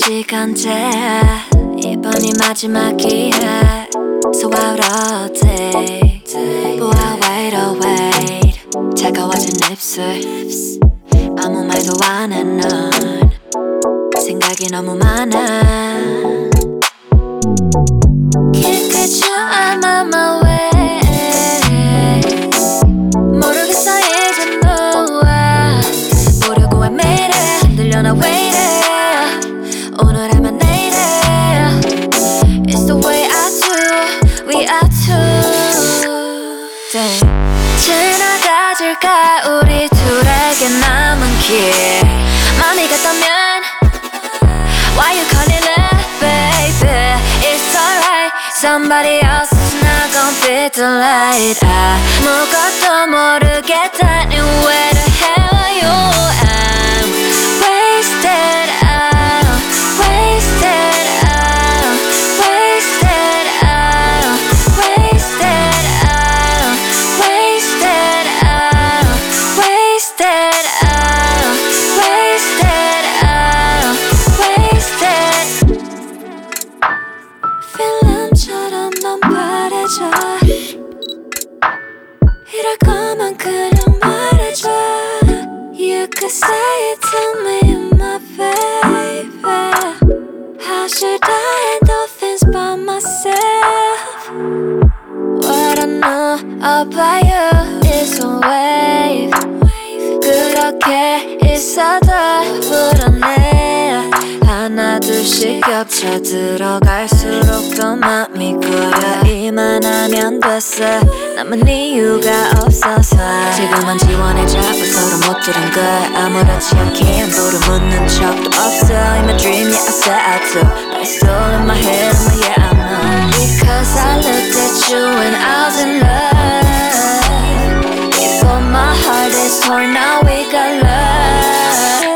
시간제 이번이 마지막 기회 So out all day But I'll wait, I'll wait 차가워진 입술 아무 말도 안 해 넌 생각이 너무 많아 Can't get you out of my way 모르겠어 이제 너와 보려고 해 매일에 흔들려나 wait 오늘 하면 내일에 It's the way I do We are two 지나가질까 우리 둘에게 남은 길 맘이 같다면 Why you calling it baby It's alright Somebody else is not gonna be the light 아무것도 모르겠다니 Where the hell are you I'm wasted out Wasted out Wasted out Wasted out Wasted out Wasted out Wasted out Wasted 필름처럼 넌 바래져 이럴 거면 그냥 말해줘 You could say it to me my baby How should I handle things by myself What I know about you is a wave 그렇게 있어도 불안해 하나 둘씩 겹쳐 들어갈수록 더 맘이 고여 이만하면 됐어 남은 이유가 없어서 지금은 지원해잡고 서로 못 들은 걸 아무렇지 않게 안도를 묻는 척도 없어 In my dream yeah I set out to But it's still in my head and yeah I know Because I looked at you and I was in love Before my heart is torn now we got love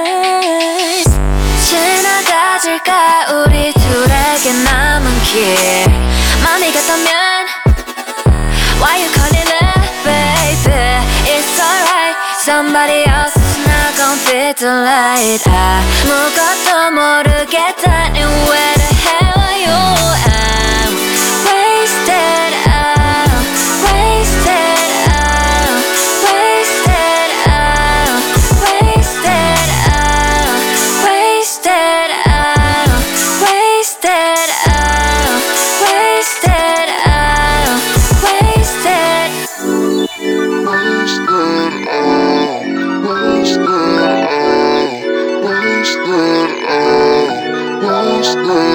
지나가질까 우리 둘에게 남은 길 맘이 같다면 Why you calling it baby It's alright Somebody else is not gonna be the light 아무것도 모르겠다니 Where the hell are you I'm wasted out Wasted out Wasted out Wasted out Wasted out Wasted out Wasted out Wasted Wasted